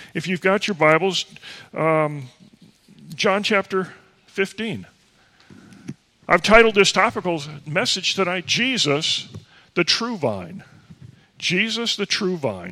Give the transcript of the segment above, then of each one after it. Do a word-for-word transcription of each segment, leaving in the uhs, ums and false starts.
If you've got your Bibles, um, John chapter fifteen. I've titled this topical message tonight, Jesus, the True Vine. Jesus, the True Vine.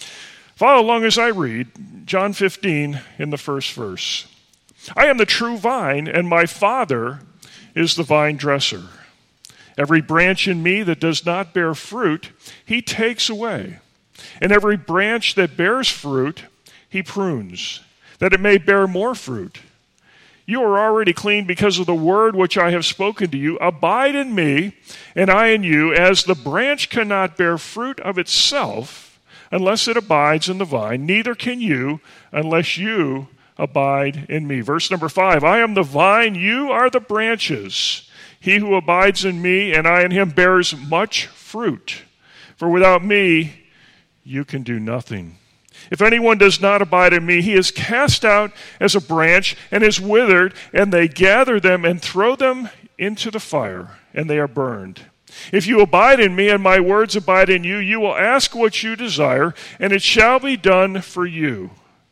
Follow along as I read John fifteen in the first verse. I am the true vine, and my Father is the vine dresser. Every branch in me that does not bear fruit, he takes away. And every branch that bears fruit, he prunes, that it may bear more fruit. You are already clean because of the word which I have spoken to you. Abide in me, and I in you, as the branch cannot bear fruit of itself unless it abides in the vine, neither can you unless you abide in me. Verse number five, I am the vine, you are the branches. He who abides in me and I in him bears much fruit. For without me, you can do nothing. If anyone does not abide in me, he is cast out as a branch and is withered, and they gather them and throw them into the fire, and they are burned. If you abide in me and my words abide in you, you will ask what you desire, and it shall be done for you.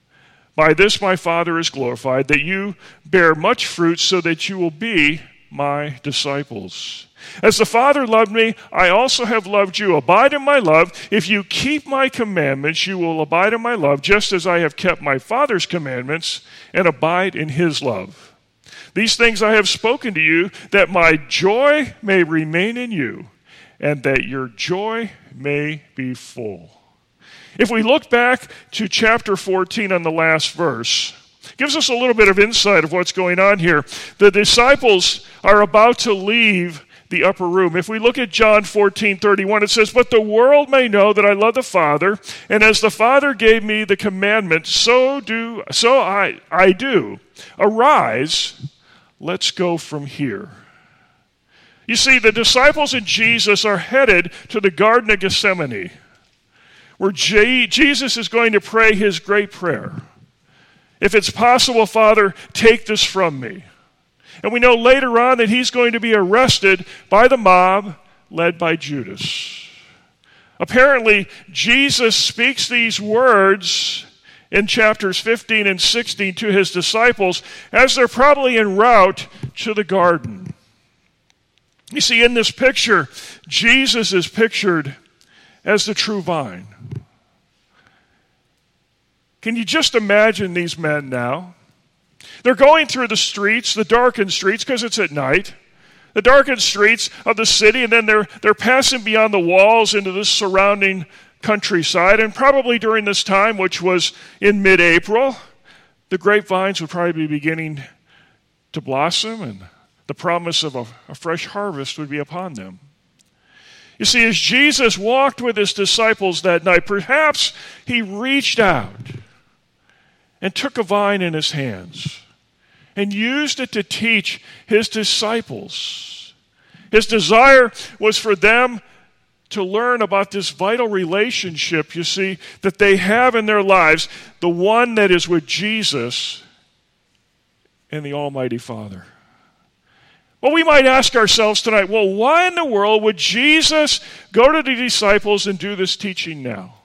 By this my Father is glorified, that you bear much fruit, so that you will be my disciples. As the Father loved me, I also have loved you. Abide in my love. If you keep my commandments, you will abide in my love, just as I have kept my Father's commandments and abide in his love. These things I have spoken to you, that my joy may remain in you, and that your joy may be full. If we look back to chapter fourteen on the last verse, it gives us a little bit of insight of what's going on here. The disciples are about to leave the upper room. If we look at John fourteen thirty-one, it says, but the world may know that I love the Father, and as the Father gave me the commandment, so do so I, I do. Arise, let's go from here. You see, the disciples and Jesus are headed to the Garden of Gethsemane, where J- Jesus is going to pray his great prayer. If it's possible, Father, take this from me. And we know later on that he's going to be arrested by the mob led by Judas. Apparently, Jesus speaks these words in chapters fifteen and sixteen to his disciples as they're probably en route to the garden. You see, in this picture, Jesus is pictured as the true vine. Can you just imagine these men now? They're going through the streets, the darkened streets, because it's at night, the darkened streets of the city, and then they're, they're passing beyond the walls into the surrounding countryside. And probably during this time, which was in mid-April, the grapevines would probably be beginning to blossom, and the promise of a, a fresh harvest would be upon them. You see, as Jesus walked with his disciples that night, perhaps he reached out and took a vine in his hands and used it to teach his disciples. His desire was for them to learn about this vital relationship, you see, that they have in their lives, the one that is with Jesus and the Almighty Father. Well, we might ask ourselves tonight, well, why in the world would Jesus go to the disciples and do this teaching now?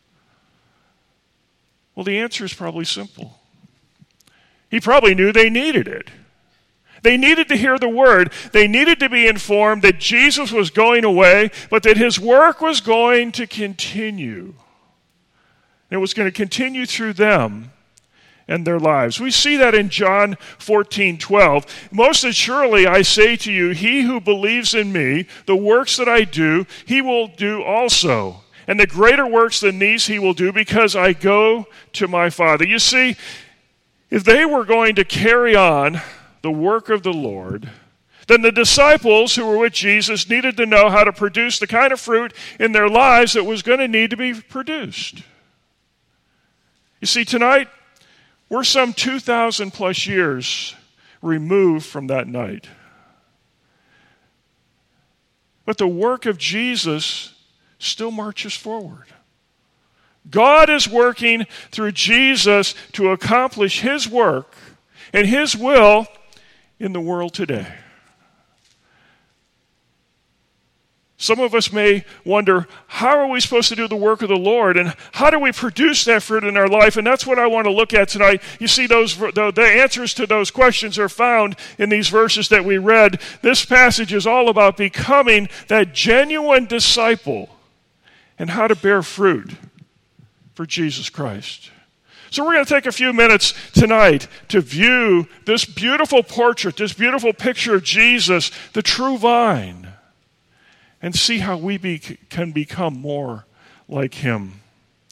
Well, the answer is probably simple. He probably knew they needed it. They needed to hear the word. They needed to be informed that Jesus was going away, but that his work was going to continue. It was going to continue through them and their lives. We see that in John fourteen twelve. Most assuredly, I say to you, he who believes in me, the works that I do, he will do also. And the greater works than these he will do, because I go to my Father. You see, if they were going to carry on the work of the Lord, then the disciples who were with Jesus needed to know how to produce the kind of fruit in their lives that was going to need to be produced. You see, tonight, we're some two thousand plus years removed from that night. But the work of Jesus still marches forward. God is working through Jesus to accomplish his work and his will in the world today. Some of us may wonder, how are we supposed to do the work of the Lord? And how do we produce that fruit in our life? And that's what I want to look at tonight. You see, those the, the answers to those questions are found in these verses that we read. This passage is all about becoming that genuine disciple and how to bear fruit for Jesus Christ. So we're going to take a few minutes tonight to view this beautiful portrait, this beautiful picture of Jesus, the true vine, and see how we be, can become more like him.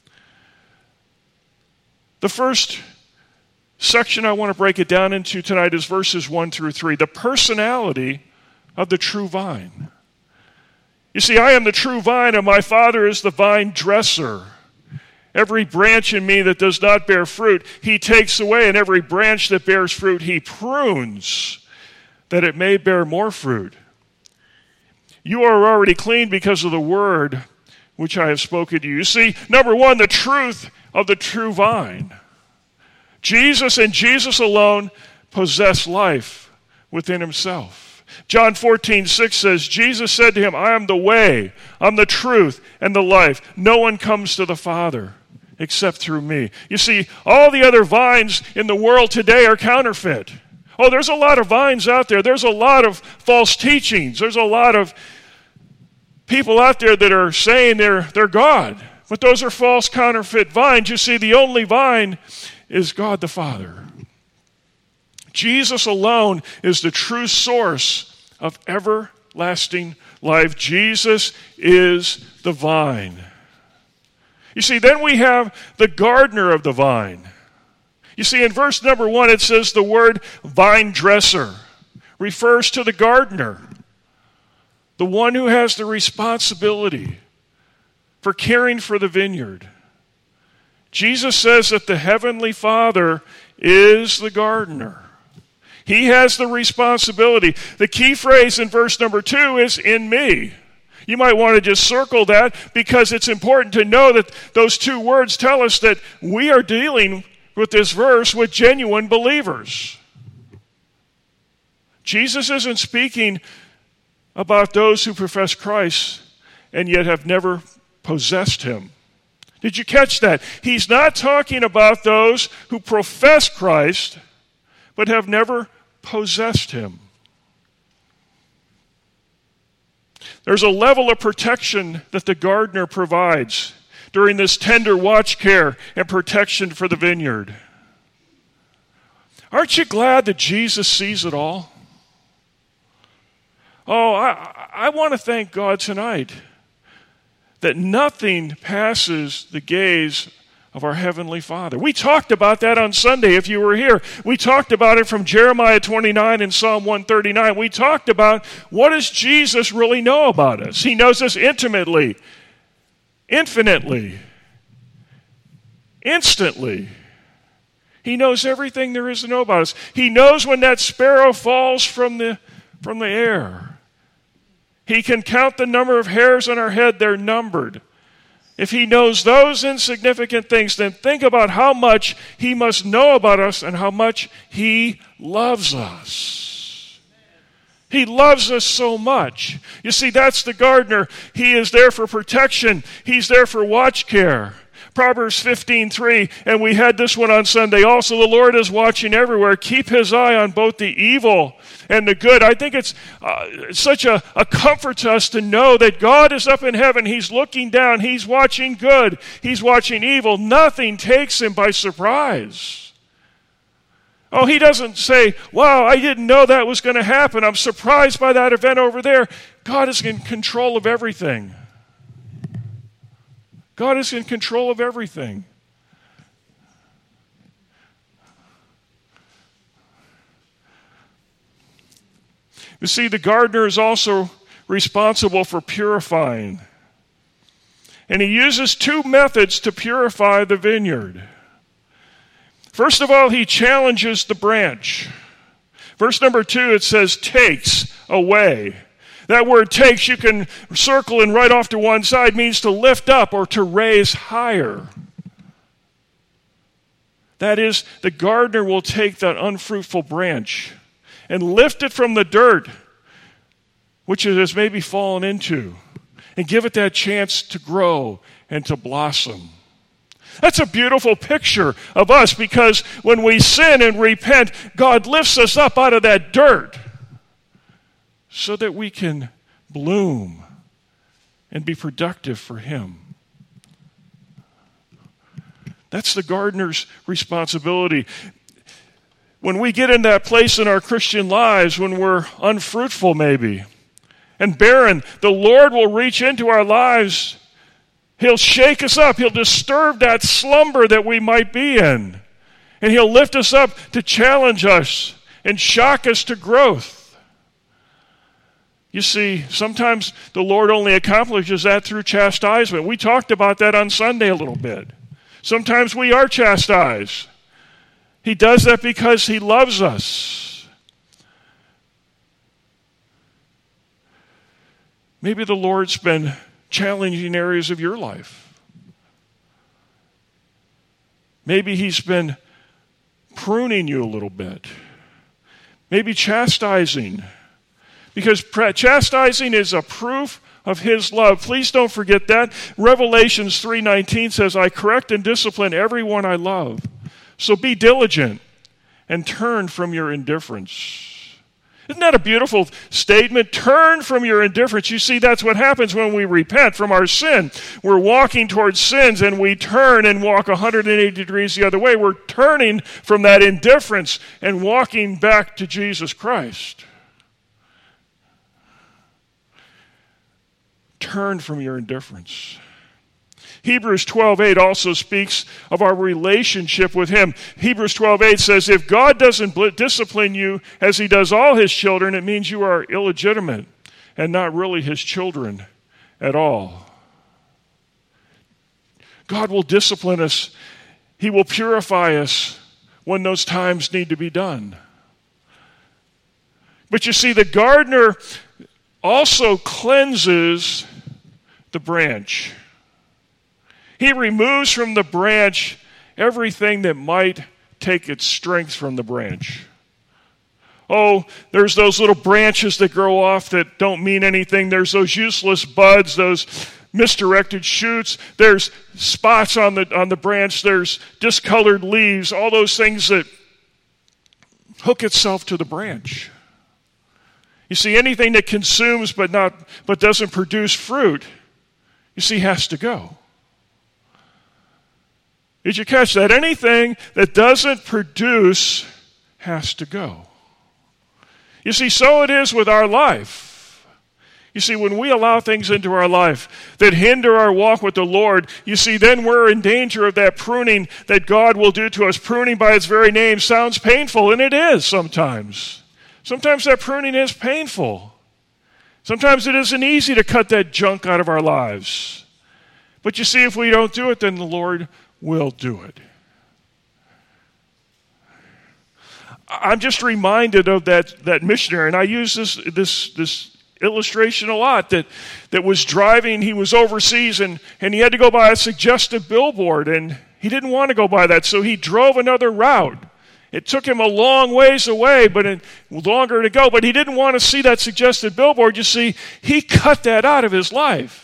The first section I want to break it down into tonight is verses one through three, the personality of the true vine. You see, I am the true vine, and my Father is the vine dresser. Every branch in me that does not bear fruit, he takes away, and every branch that bears fruit, he prunes, that it may bear more fruit. You are already clean because of the word which I have spoken to you. You see, number one, the truth of the true vine. Jesus and Jesus alone possess life within himself. John fourteen six says, Jesus said to him, I am the way, I'm the truth, and the life. No one comes to the Father except through me. You see, all the other vines in the world today are counterfeit. Oh, there's a lot of vines out there. There's a lot of false teachings. There's a lot of people out there that are saying they're, they're God. But those are false counterfeit vines. You see, the only vine is God the Father. Jesus alone is the true source of everlasting life. Jesus is the vine. You see, then we have the gardener of the vine. You see, in verse number one, it says the word vine dresser refers to the gardener, the one who has the responsibility for caring for the vineyard. Jesus says that the Heavenly Father is the gardener. He has the responsibility. The key phrase in verse number two is in me. You might want to just circle that because it's important to know that those two words tell us that we are dealing with this verse with genuine believers. Jesus isn't speaking about those who profess Christ and yet have never possessed him. Did you catch that? He's not talking about those who profess Christ but have never possessed him. There's a level of protection that the gardener provides during this tender watch care and protection for the vineyard. Aren't you glad that Jesus sees it all? Oh, I, I want to thank God tonight that nothing passes the gaze of our Heavenly Father. We talked about that on Sunday if you were here. We talked about it from Jeremiah twenty-nine and Psalm one thirty-nine. We talked about what does Jesus really know about us? He knows us intimately, infinitely, instantly. He knows everything there is to know about us. He knows when that sparrow falls from the, from the air. He can count the number of hairs on our head. They're numbered. If he knows those insignificant things, then think about how much he must know about us and how much he loves us. He loves us so much. You see, that's the gardener. He is there for protection. He's there for watch care. Proverbs fifteen three, and we had this one on Sunday also. The Lord is watching everywhere. Keep his eye on both the evil and the good. I think it's uh, such a, a comfort to us to know that God is up in heaven. He's looking down. He's watching good. He's watching evil. Nothing takes him by surprise. Oh, he doesn't say, wow, I didn't know that was going to happen. I'm surprised by that event over there. God is in control of everything. God is in control of everything. You see, the gardener is also responsible for purifying. And he uses two methods to purify the vineyard. First of all, he challenges the branch. Verse number two, it says, takes away. That word takes, you can circle and write off to one side, means to lift up or to raise higher. That is, the gardener will take that unfruitful branch and lift it from the dirt, which it has maybe fallen into, and give it that chance to grow and to blossom. That's a beautiful picture of us, because when we sin and repent, God lifts us up out of that dirt so that we can bloom and be productive for Him. That's the gardener's responsibility. When we get in that place in our Christian lives when we're unfruitful maybe and barren, the Lord will reach into our lives. He'll shake us up. He'll disturb that slumber that we might be in. And He'll lift us up to challenge us and shock us to growth. You see, sometimes the Lord only accomplishes that through chastisement. We talked about that on Sunday a little bit. Sometimes we are chastised. He does that because He loves us. Maybe the Lord's been challenging areas of your life. Maybe He's been pruning you a little bit. Maybe chastising. Because chastising is a proof of His love. Please don't forget that. Revelations three nineteen says, I correct and discipline everyone I love. So be diligent and turn from your indifference. Isn't that a beautiful statement? Turn from your indifference. You see, that's what happens when we repent from our sin. We're walking towards sins and we turn and walk one hundred eighty degrees the other way. We're turning from that indifference and walking back to Jesus Christ. Turn from your indifference. Hebrews twelve eight also speaks of our relationship with Him. Hebrews twelve eight says, if God doesn't discipline you as He does all His children, it means you are illegitimate and not really His children at all. God will discipline us. He will purify us when those times need to be done. But you see, the gardener also cleanses the branch. He removes from the branch everything that might take its strength from the branch. Oh, there's those little branches that grow off that don't mean anything. There's those useless buds, those misdirected shoots. There's spots on the on the branch. There's discolored leaves. All those things that hook itself to the branch. You see, anything that consumes but not but doesn't produce fruit, you see, has to go. Did you catch that? Anything that doesn't produce has to go. You see, so it is with our life. You see, when we allow things into our life that hinder our walk with the Lord, you see, then we're in danger of that pruning that God will do to us. Pruning by its very name sounds painful, and it is sometimes. Sometimes that pruning is painful. Sometimes it isn't easy to cut that junk out of our lives. But you see, if we don't do it, then the Lord will do it. I'm just reminded of that, that missionary, and I use this, this, this illustration a lot, that, that was driving, he was overseas, and, and he had to go by a suggestive billboard, and he didn't want to go by that, so he drove another route. It took him a long ways away, but it, longer to go, but he didn't want to see that suggested billboard. You see, he cut that out of his life.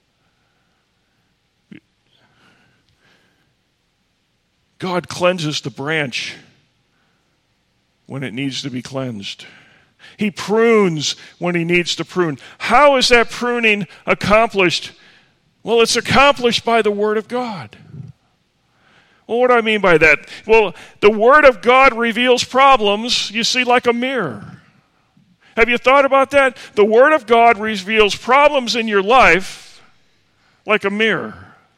God cleanses the branch when it needs to be cleansed. He prunes when He needs to prune. How is that pruning accomplished? Well, it's accomplished by the Word of God. Well, what do I mean by that? Well, the Word of God reveals problems, you see, like a mirror. Have you thought about that? The Word of God reveals problems in your life like a mirror.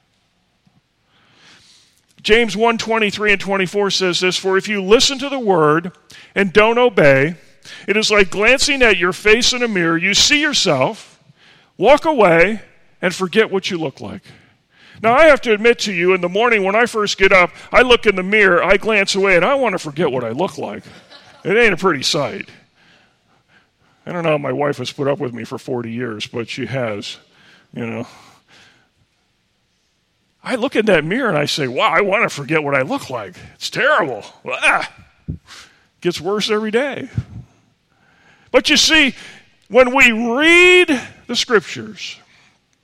James one twenty-three and twenty-four says this, for if you listen to the word and don't obey, it is like glancing at your face in a mirror. You see yourself, walk away, and forget what you look like. Now, I have to admit to you, in the morning when I first get up, I look in the mirror, I glance away, and I want to forget what I look like. It ain't a pretty sight. I don't know how my wife has put up with me for forty years, but she has, you know. I look in that mirror and I say, wow, I want to forget what I look like. It's terrible. Ah, gets worse every day. But you see, when we read the Scriptures,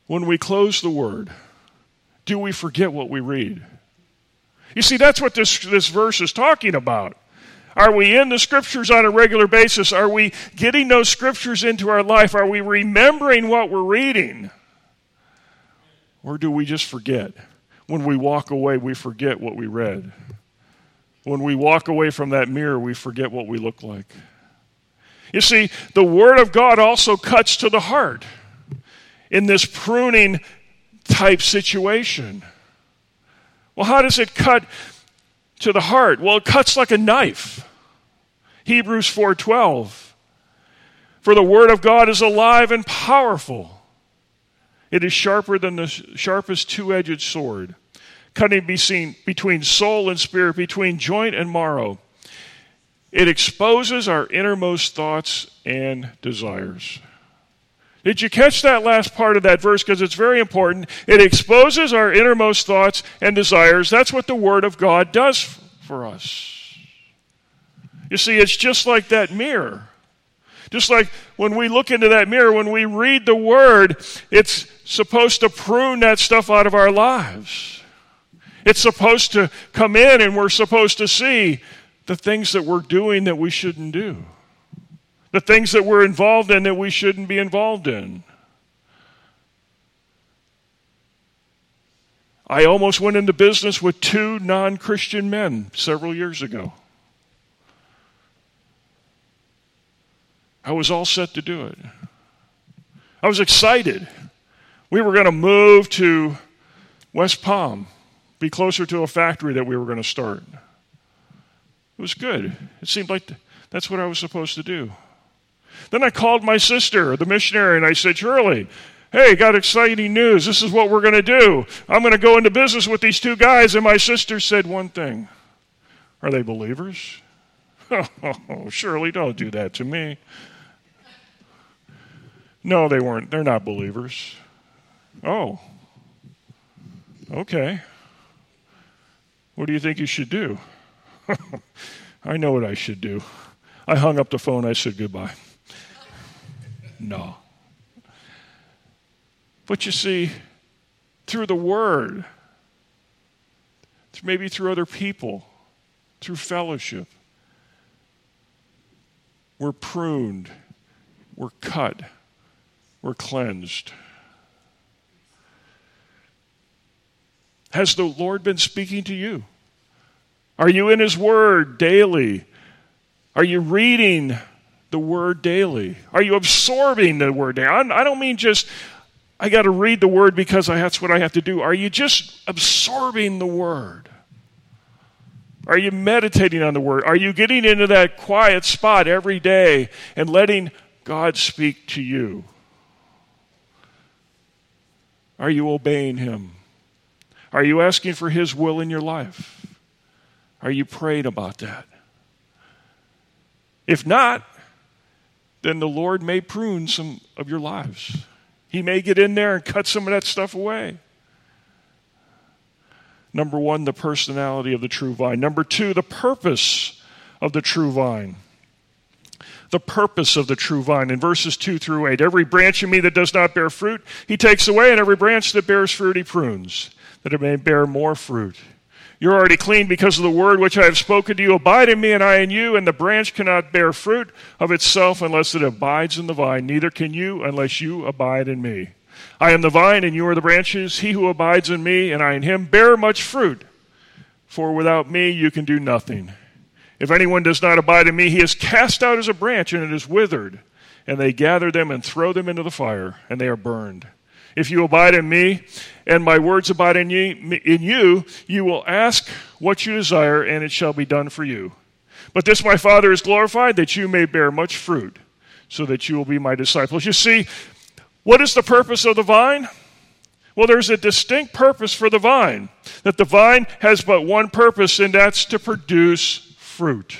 when we close the Word, do we forget what we read? You see, that's what this, this verse is talking about. Are we in the Scriptures on a regular basis? Are we getting those Scriptures into our life? Are we remembering what we're reading? Or do we just forget? When we walk away, we forget what we read. When we walk away from that mirror, we forget what we look like. You see, the Word of God also cuts to the heart in this pruning type situation. Well, how does it cut to the heart? Well, it cuts like a knife. Hebrews four twelve. For the Word of God is alive and powerful. It is sharper than the sharpest two-edged sword, cutting between soul and spirit, between joint and marrow. It exposes our innermost thoughts and desires. Did you catch that last part of that verse? Because it's very important. It exposes our innermost thoughts and desires. That's what the Word of God does for us. You see, it's just like that mirror. Just like when we look into that mirror, when we read the Word, it's supposed to prune that stuff out of our lives. It's supposed to come in and we're supposed to see the things that we're doing that we shouldn't do. The things that we're involved in that we shouldn't be involved in. I almost went into business with two non-Christian men several years ago. I was all set to do it. I was excited. We were going to move to West Palm, be closer to a factory that we were going to start. It was good. It seemed like that's what I was supposed to do. Then I called my sister, the missionary, and I said, Shirley, hey, got exciting news. This is what we're going to do. I'm going to go into business with these two guys. And my sister said one thing. Are they believers? Oh, Shirley, don't do that to me. No, they weren't. They're not believers. Oh, okay. What do you think you should do? I know what I should do. I hung up the phone. I said goodbye. No. But you see, through the Word, maybe through other people, through fellowship, we're pruned, we're cut, we're cleansed. Has the Lord been speaking to you? Are you in His Word daily? Are you reading the Word daily? Are you absorbing the Word daily? I don't mean just, I got to read the Word because that's what I have to do. Are you just absorbing the Word? Are you meditating on the Word? Are you getting into that quiet spot every day and letting God speak to you? Are you obeying Him? Are you asking for His will in your life? Are you praying about that? If not, then the Lord may prune some of your lives. He may get in there and cut some of that stuff away. Number one, the personality of the true vine. Number two, the purpose of the true vine. The purpose of the true vine in verses two through eight. Every branch in me that does not bear fruit, He takes away, and every branch that bears fruit He prunes, that it may bear more fruit. You're already clean because of the word which I have spoken to you. Abide in me, and I in you, and the branch cannot bear fruit of itself unless it abides in the vine. Neither can you unless you abide in me. I am the vine, and you are the branches. He who abides in me, and I in him, bear much fruit. For without me you can do nothing. If anyone does not abide in me, he is cast out as a branch, and it is withered. And they gather them and throw them into the fire, and they are burned. If you abide in me, and my words abide in you, in you, you will ask what you desire, and it shall be done for you. But this my Father is glorified, that you may bear much fruit, so that you will be my disciples. You see, what is the purpose of the vine? Well, there's a distinct purpose for the vine, that the vine has but one purpose, and that's to produce fruit.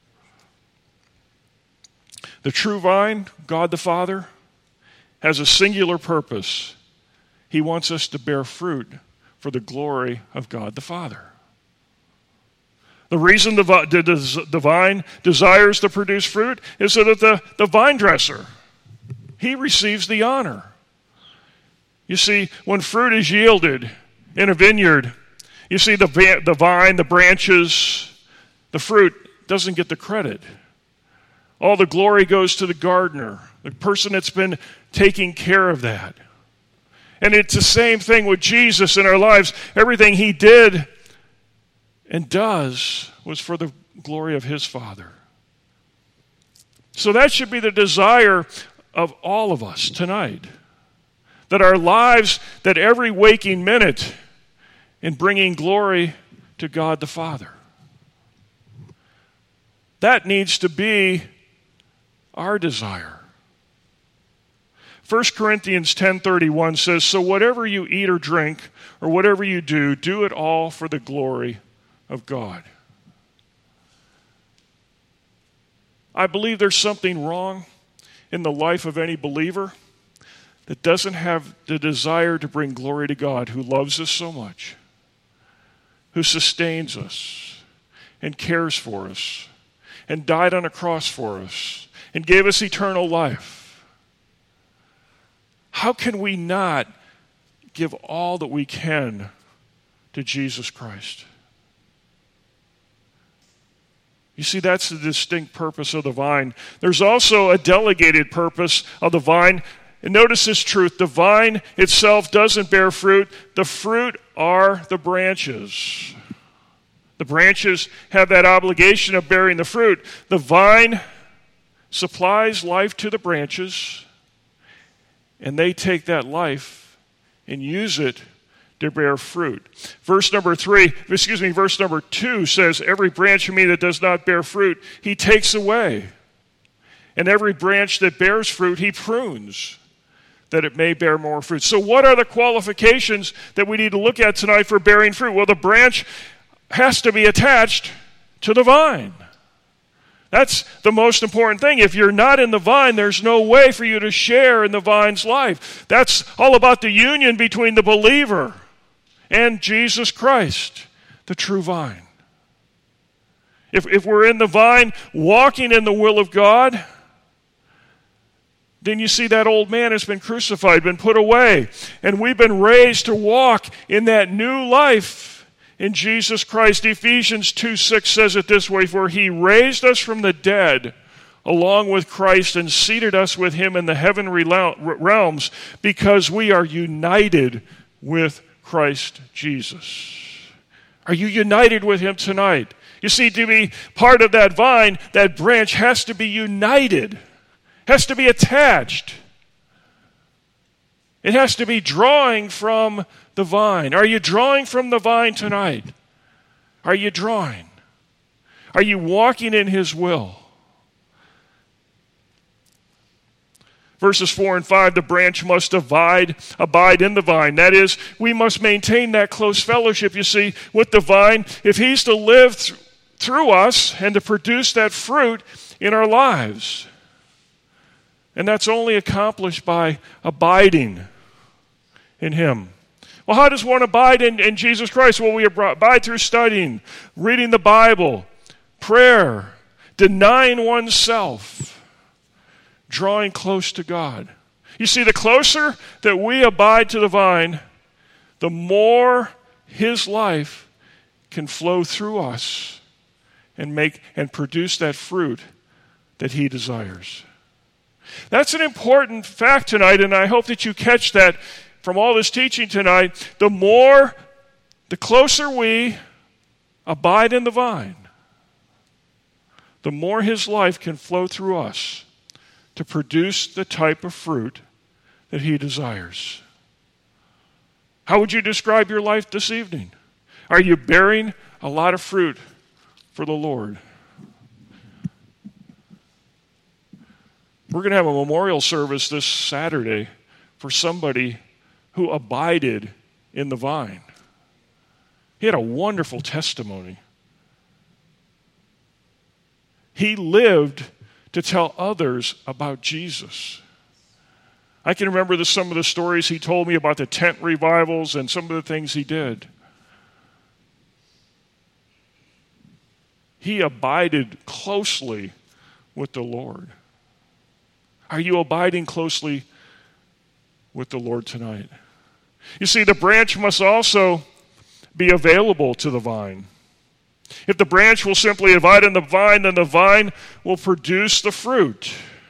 The true vine, God the Father, has a singular purpose. He wants us to bear fruit for the glory of God the Father. The reason the, the, the vine desires to produce fruit is so that the, the vine dresser, he receives the honor. You see, when fruit is yielded in a vineyard, you see the, va- the vine, the branches, the fruit doesn't get the credit. All the glory goes to the gardener, the person that's been taking care of that. And it's the same thing with Jesus in our lives. Everything he did and does was for the glory of his Father. So that should be the desire of all of us tonight. That our lives, that every waking minute in bringing glory to God the Father. That needs to be our desire. First Corinthians ten thirty-one says, "So whatever you eat or drink, or whatever you do, do it all for the glory of God." I believe there's something wrong in the life of any believer that doesn't have the desire to bring glory to God, who loves us so much, who sustains us and cares for us and died on a cross for us and gave us eternal life. How can we not give all that we can to Jesus Christ? You see, that's the distinct purpose of the vine. There's also a delegated purpose of the vine. And notice this truth. The vine itself doesn't bear fruit. The fruit are the branches. The branches have that obligation of bearing the fruit. The vine supplies life to the branches, and they take that life and use it to bear fruit. Verse number three, excuse me, verse number two says, "Every branch in me that does not bear fruit, he takes away. And every branch that bears fruit, he prunes, that it may bear more fruit." So what are the qualifications that we need to look at tonight for bearing fruit? Well, the branch has to be attached to the vine. That's the most important thing. If you're not in the vine, there's no way for you to share in the vine's life. That's all about the union between the believer and Jesus Christ, the true vine. If, if we're in the vine, walking in the will of God, then you see that old man has been crucified, been put away, and we've been raised to walk in that new life in Jesus Christ. Ephesians two six says it this way, "For he raised us from the dead along with Christ and seated us with him in the heavenly realms, because we are united with Christ Jesus." Are you united with him tonight? You see, to be part of that vine, that branch has to be united, has to be attached. It has to be drawing from the vine. Are you drawing from the vine tonight? Are you drawing? Are you walking in his will? Verses four and five, the branch must abide, abide in the vine. That is, we must maintain that close fellowship, you see, with the vine if he's to live th- through us and to produce that fruit in our lives. And that's only accomplished by abiding in him. Well, how does one abide in, in Jesus Christ? Well, we abide through studying, reading the Bible, prayer, denying oneself, drawing close to God. You see, the closer that we abide to the vine, the more his life can flow through us and make and produce that fruit that he desires. That's an important fact tonight, and I hope that you catch that from all this teaching tonight. The more, the closer we abide in the vine, the more his life can flow through us to produce the type of fruit that he desires. How would you describe your life this evening? Are you bearing a lot of fruit for the Lord? We're going to have a memorial service this Saturday for somebody who abided in the vine. He had a wonderful testimony. He lived to tell others about Jesus. I can remember the, some of the stories he told me about the tent revivals and some of the things he did. He abided closely with the Lord. Are you abiding closely with the Lord tonight? You see, the branch must also be available to the vine. If the branch will simply abide in the vine, then the vine will produce the fruit.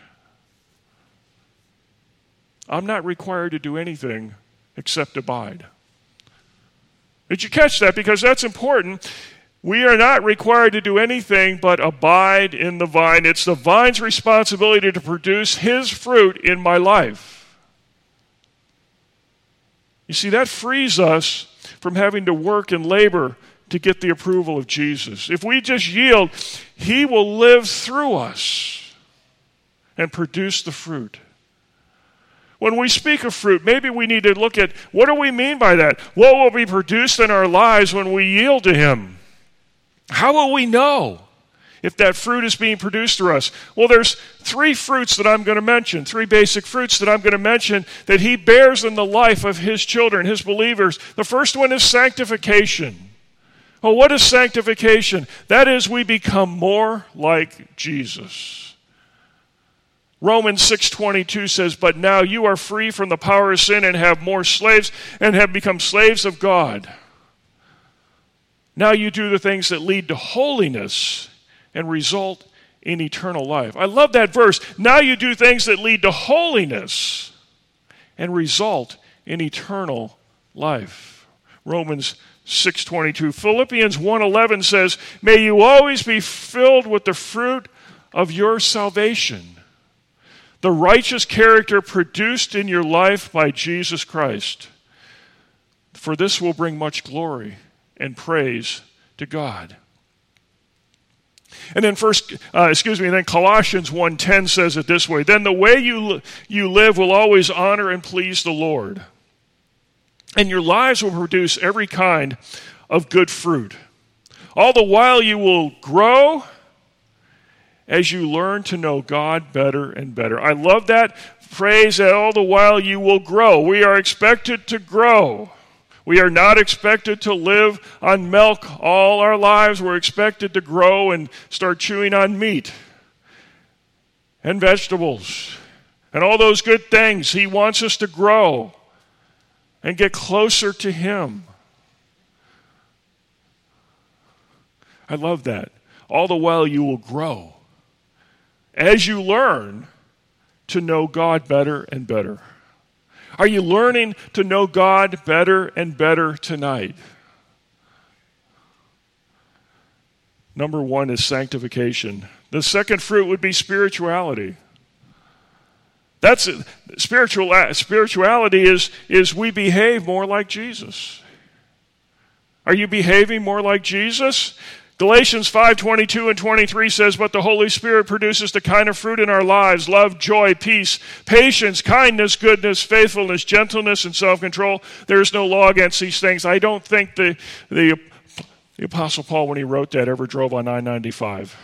I'm not required to do anything except abide. Did you catch that? Because that's important. We are not required to do anything but abide in the vine. It's the vine's responsibility to produce his fruit in my life. You see, that frees us from having to work and labor to get the approval of Jesus. If we just yield, he will live through us and produce the fruit. When we speak of fruit, maybe we need to look at what do we mean by that? What will be produced in our lives when we yield to him? How will we know if that fruit is being produced through us? Well, there's three fruits that I'm going to mention, three basic fruits that I'm going to mention that he bears in the life of his children, his believers. The first one is sanctification. Well, what is sanctification? That is, we become more like Jesus. Romans six twenty-two says, "But now you are free from the power of sin and have more slaves and have become slaves of God. Now you do the things that lead to holiness and result in eternal life." I love that verse. Now you do things that lead to holiness and result in eternal life. Romans six twenty-two. Philippians one eleven says, "May you always be filled with the fruit of your salvation, the righteous character produced in your life by Jesus Christ. For this will bring much glory and praise to God." And then first, uh, excuse me, and then Colossians one ten says it this way, "Then the way you you live will always honor and please the Lord, and your lives will produce every kind of good fruit. All the while you will grow as you learn to know God better and better." I love that phrase, that all the while you will grow. We are expected to grow. We are not expected to live on milk all our lives. We're expected to grow and start chewing on meat and vegetables and all those good things. He wants us to grow and get closer to him. I love that. All the while you will grow as you learn to know God better and better. Are you learning to know God better and better tonight? Number one is sanctification. The second fruit would be spirituality. That's spiritual. Spirituality is, is we behave more like Jesus. Are you behaving more like Jesus? Galatians five twenty-two and twenty-three says, "But the Holy Spirit produces the kind of fruit in our lives: love, joy, peace, patience, kindness, goodness, faithfulness, gentleness, and self-control. There is no law against these things." I don't think the, the, the Apostle Paul, when he wrote that, ever drove on I ninety-five.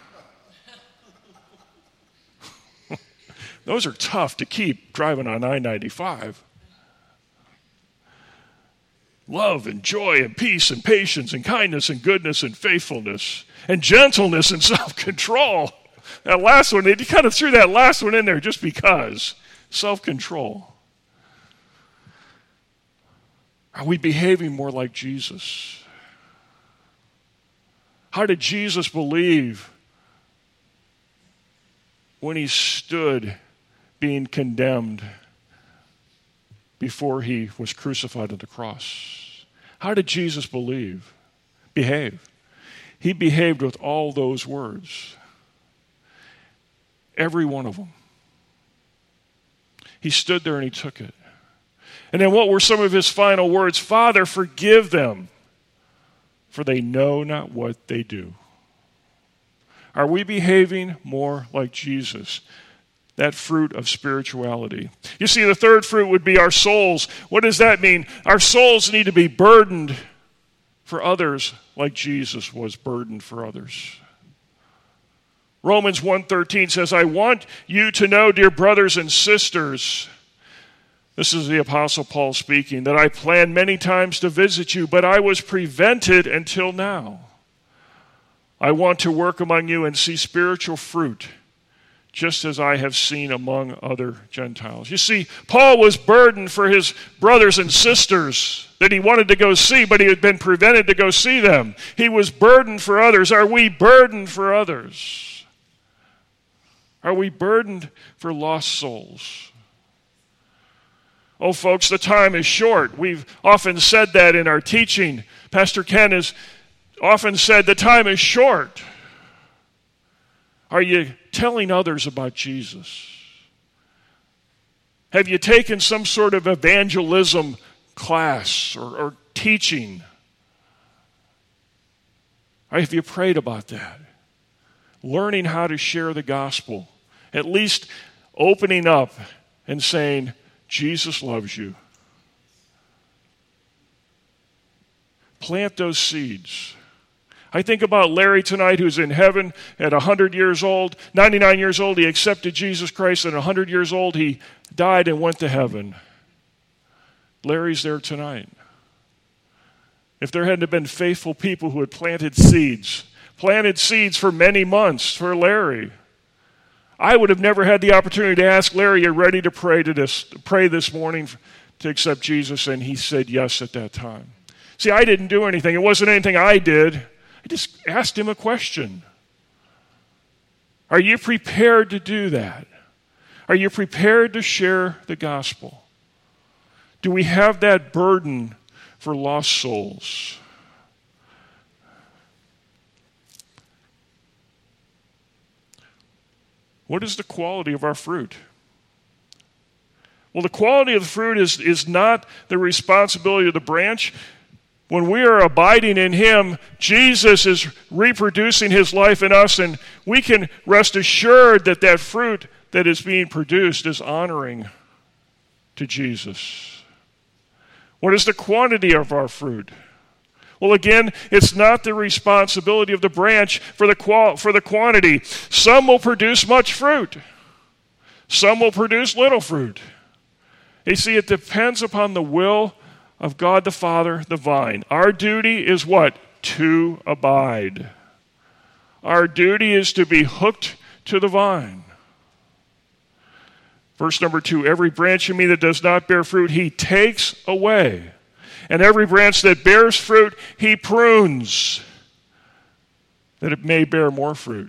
Those are tough to keep, driving on I ninety-five. Love and joy and peace and patience and kindness and goodness and faithfulness and gentleness and self-control. That last one, they kind of threw that last one in there just because. Self-control. Are we behaving more like Jesus? How did Jesus believe when he stood being condemned before he was crucified on the cross? How did Jesus believe? Behave. He behaved with all those words. Every one of them. He stood there and he took it. And then what were some of his final words? "Father, forgive them, for they know not what they do." Are we behaving more like Jesus? That fruit of spirituality. You see, the third fruit would be our souls. What does that mean? Our souls need to be burdened for others like Jesus was burdened for others. Romans one thirteen says, "I want you to know, dear brothers and sisters," this is the Apostle Paul speaking, "that I planned many times to visit you, but I was prevented until now. I want to work among you and see spiritual fruit just as I have seen among other Gentiles. You see, Paul was burdened for his brothers and sisters that he wanted to go see, but he had been prevented to go see them. He was burdened for others. Are we burdened for others? Are we burdened for lost souls? Oh, folks, the time is short. We've often said that in our teaching. Pastor Ken has often said the time is short. Are you telling others about Jesus? Have you taken some sort of evangelism class or, or teaching? Or have you prayed about that? Learning how to share the gospel. At least opening up and saying, Jesus loves you. Plant those seeds. I think about Larry tonight, who's in heaven at one hundred years old, ninety-nine years old. He accepted Jesus Christ. At one hundred years old, he died and went to heaven. Larry's there tonight. If there hadn't been faithful people who had planted seeds, planted seeds for many months for Larry, I would have never had the opportunity to ask Larry, "You're ready to pray to this, pray this morning to accept Jesus?" And he said yes at that time. See, I didn't do anything. It wasn't anything I did. I just asked him a question. Are you prepared to do that? Are you prepared to share the gospel? Do we have that burden for lost souls? What is the quality of our fruit? Well, the quality of the fruit is, is not the responsibility of the branch. When we are abiding in him, Jesus is reproducing his life in us, and we can rest assured that that fruit that is being produced is honoring to Jesus. What is the quantity of our fruit? Well, again, it's not the responsibility of the branch for the qual- for the quantity. Some will produce much fruit. Some will produce little fruit. You see, it depends upon the will of God the Father, the vine. Our duty is what? To abide. Our duty is to be hooked to the vine. Verse number two, every branch in me that does not bear fruit, he takes away. And every branch that bears fruit, he prunes, that it may bear more fruit.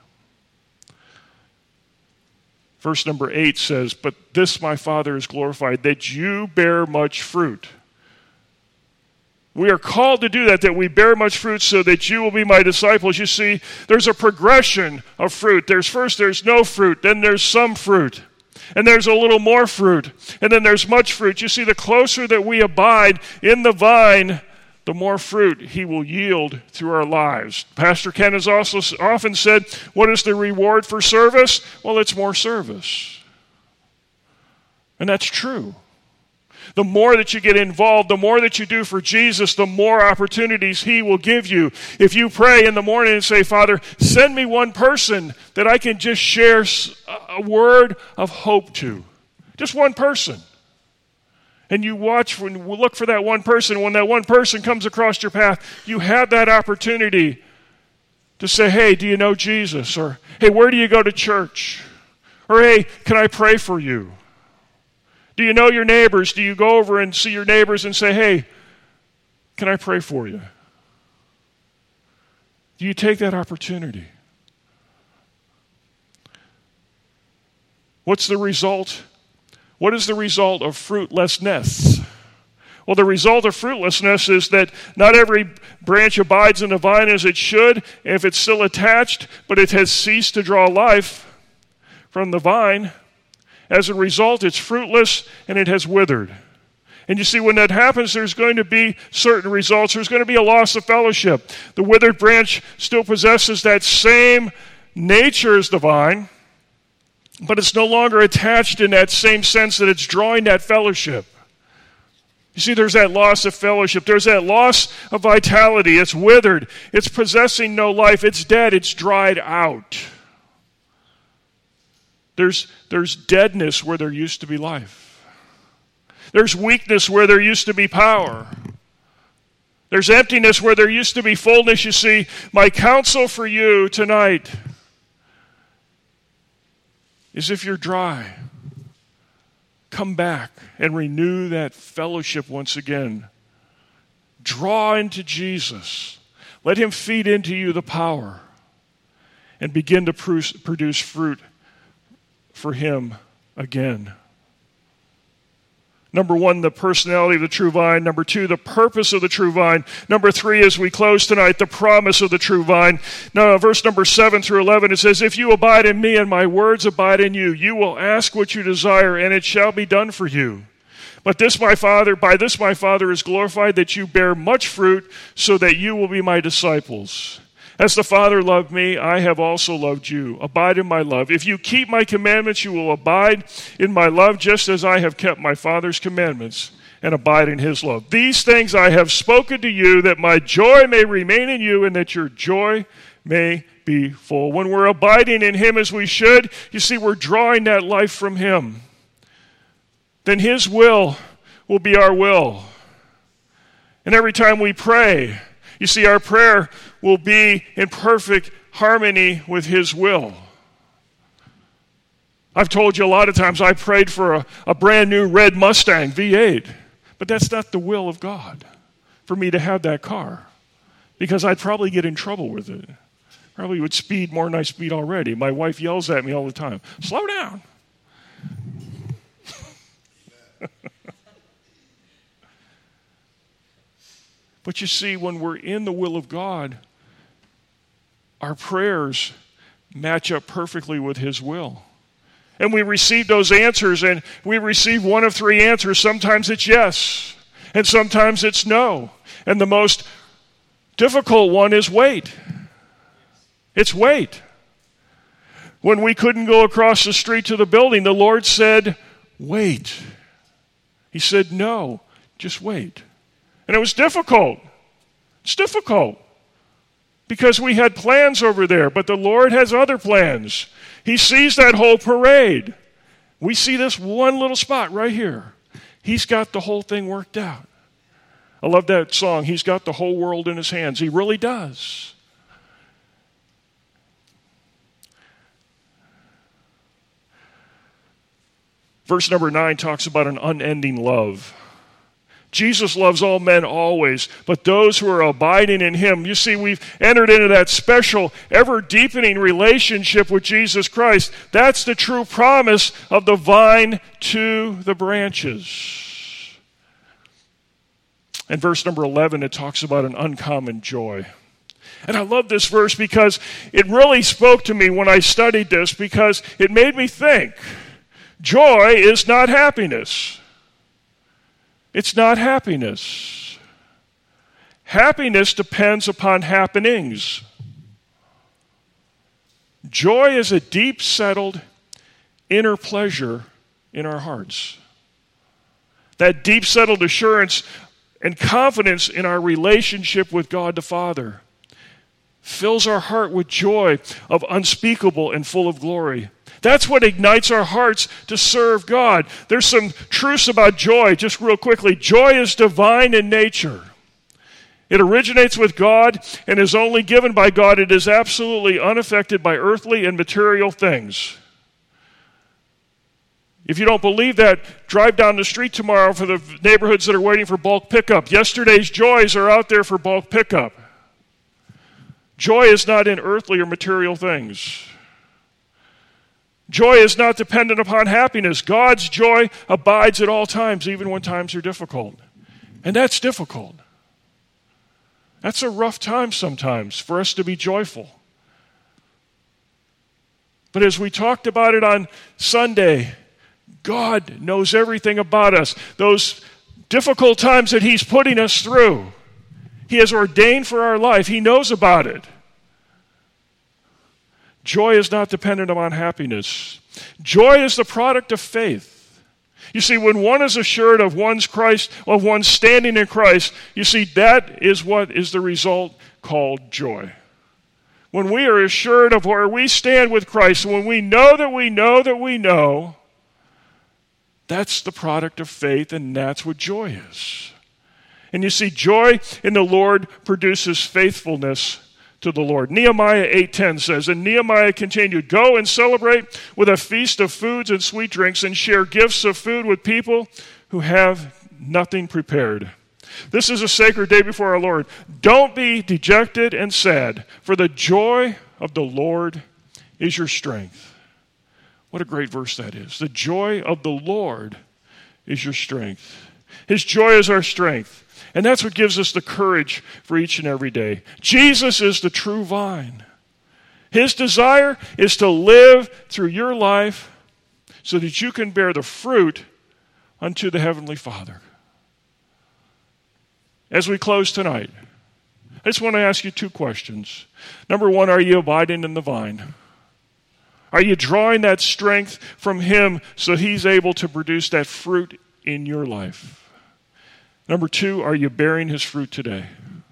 Verse number eight says, but this my Father is glorified, that you bear much fruit. We are called to do that, that we bear much fruit so that you will be my disciples. You see, there's a progression of fruit. There's first, there's no fruit. Then there's some fruit. And there's a little more fruit. And then there's much fruit. You see, the closer that we abide in the vine, the more fruit he will yield through our lives. Pastor Ken has also often said, what is the reward for service? Well, it's more service. And that's true. The more that you get involved, the more that you do for Jesus, the more opportunities he will give you. If you pray in the morning and say, Father, send me one person that I can just share a word of hope to. Just one person. And you watch, when you look for that one person, when that one person comes across your path, you have that opportunity to say, hey, do you know Jesus? Or, hey, where do you go to church? Or, hey, can I pray for you? Do you know your neighbors? Do you go over and see your neighbors and say, hey, can I pray for you? Do you take that opportunity? What's the result? What is the result of fruitlessness? Well, the result of fruitlessness is that not every branch abides in the vine as it should, if it's still attached, but it has ceased to draw life from the vine. As a result, it's fruitless and it has withered. And you see, when that happens, there's going to be certain results. There's going to be a loss of fellowship. The withered branch still possesses that same nature as the vine, but it's no longer attached in that same sense that it's drawing that fellowship. You see, there's that loss of fellowship. There's that loss of vitality. It's withered. It's possessing no life. It's dead. It's dried out. There's, there's deadness where there used to be life. There's weakness where there used to be power. There's emptiness where there used to be fullness. You see, my counsel for you tonight is if you're dry, come back and renew that fellowship once again. Draw into Jesus. Let him feed into you the power and begin to produce fruit for him again. Number one, the personality of the true vine. Number two, the purpose of the true vine. Number three, as we close tonight, the promise of the true vine. Now, verse number seven through eleven, it says, if you abide in me and my words abide in you, you will ask what you desire, and it shall be done for you. But this my Father, by this my Father is glorified, that you bear much fruit, so that you will be my disciples. As the Father loved me, I have also loved you. Abide in my love. If you keep my commandments, you will abide in my love, just as I have kept my Father's commandments and abide in his love. These things I have spoken to you, that my joy may remain in you, and that your joy may be full. When we're abiding in him as we should, you see, we're drawing that life from him. Then his will will be our will. And every time we pray, you see, our prayer will be in perfect harmony with his will. I've told you a lot of times I prayed for a, a brand new red Mustang V eight, but that's not the will of God for me to have that car, because I'd probably get in trouble with it. Probably would speed more than I speed already. My wife yells at me all the time, slow down. But you see, when we're in the will of God, our prayers match up perfectly with his will. And we receive those answers, and we receive one of three answers. Sometimes it's yes, and sometimes it's no. And the most difficult one is wait. It's wait. When we couldn't go across the street to the building, the Lord said, wait. He said, no, just wait. And it was difficult. It's difficult because we had plans over there, but the Lord has other plans. He sees that whole parade. We see this one little spot right here. He's got the whole thing worked out. I love that song, He's Got the Whole World in His Hands. He really does. Verse number nine talks about an unending love. Jesus loves all men always, but those who are abiding in him. You see, we've entered into that special, ever-deepening relationship with Jesus Christ. That's the true promise of the vine to the branches. In verse number eleven, it talks about an uncommon joy. And I love this verse because it really spoke to me when I studied this, because it made me think. Joy is not happiness. It's not happiness. Happiness depends upon happenings. Joy is a deep settled inner pleasure in our hearts. That deep settled assurance and confidence in our relationship with God the Father fills our heart with joy of unspeakable and full of glory. That's what ignites our hearts to serve God. There's some truths about joy, just real quickly. Joy is divine in nature. It originates with God and is only given by God. It is absolutely unaffected by earthly and material things. If you don't believe that, drive down the street tomorrow for the neighborhoods that are waiting for bulk pickup. Yesterday's joys are out there for bulk pickup. Joy is not in earthly or material things. Joy is not dependent upon happiness. God's joy abides at all times, even when times are difficult. And that's difficult. That's a rough time sometimes for us to be joyful. But as we talked about it on Sunday, God knows everything about us. Those difficult times that He's putting us through, He has ordained for our life. He knows about it. Joy is not dependent upon happiness. Joy is the product of faith. You see, when one is assured of one's Christ, of one's standing in Christ, you see, that is what is the result called joy. When we are assured of where we stand with Christ, when we know that we know that we know, that's the product of faith, and that's what joy is. And you see, joy in the Lord produces faithfulness to the Lord. Nehemiah eight ten says, and Nehemiah continued, go and celebrate with a feast of foods and sweet drinks and share gifts of food with people who have nothing prepared. This is a sacred day before our Lord. Don't be dejected and sad, for the joy of the Lord is your strength. What a great verse that is. The joy of the Lord is your strength. His joy is our strength. And that's what gives us the courage for each and every day. Jesus is the true vine. His desire is to live through your life so that you can bear the fruit unto the Heavenly Father. As we close tonight, I just want to ask you two questions. Number one, are you abiding in the vine? Are you drawing that strength from Him so He's able to produce that fruit in your life? Number two, are you bearing His fruit today?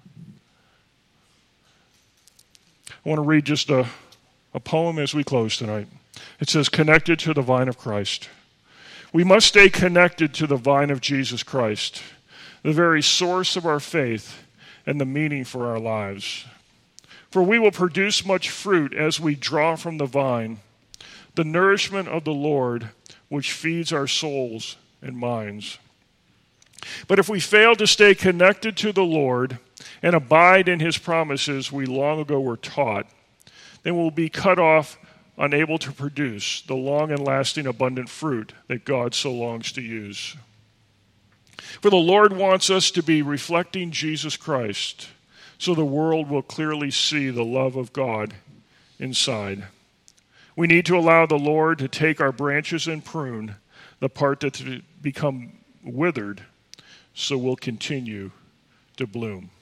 I want to read just a, a poem as we close tonight. It says, connected to the vine of Christ. We must stay connected to the vine of Jesus Christ, the very source of our faith and the meaning for our lives. For we will produce much fruit as we draw from the vine, the nourishment of the Lord, which feeds our souls and minds. But if we fail to stay connected to the Lord and abide in His promises we long ago were taught, then we'll be cut off, unable to produce the long and lasting abundant fruit that God so longs to use. For the Lord wants us to be reflecting Jesus Christ so the world will clearly see the love of God inside. We need to allow the Lord to take our branches and prune the part that's become withered so we'll continue to bloom.